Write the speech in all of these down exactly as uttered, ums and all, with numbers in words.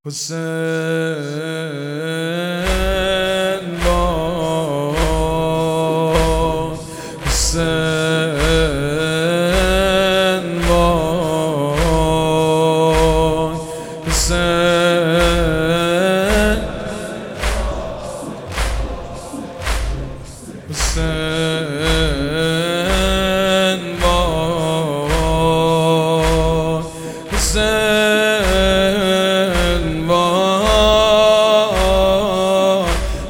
حسین باد حسین باد حسین حسین باد حسین باد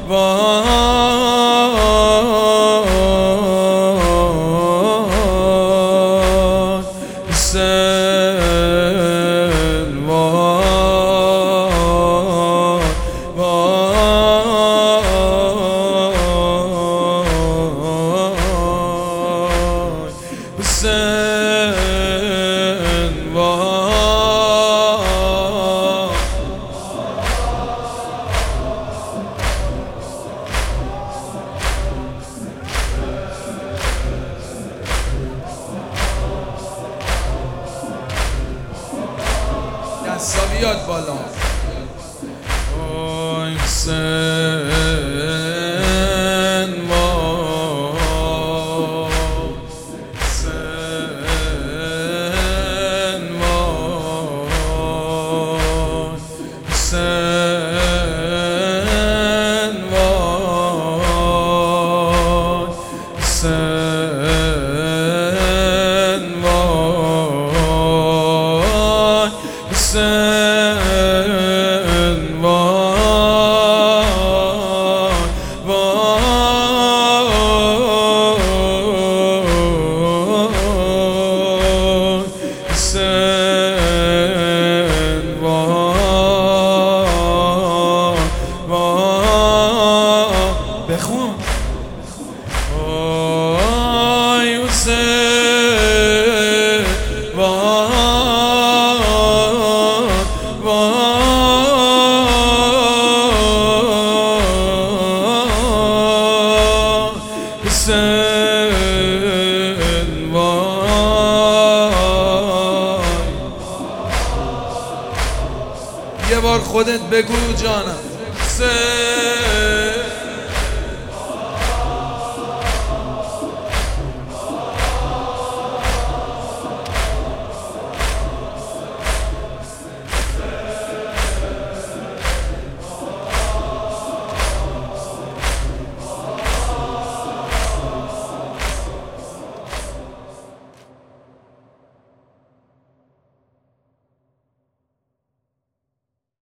باد حسین باد باد حسین باد دستا بیاد بالا. آی حسین باد حسین باد حسین باد حسین باد حسین باد باد حسین باد باد بخون. آی حسین باد باد حسین باد. یه بار خودت بگو جانم. حسین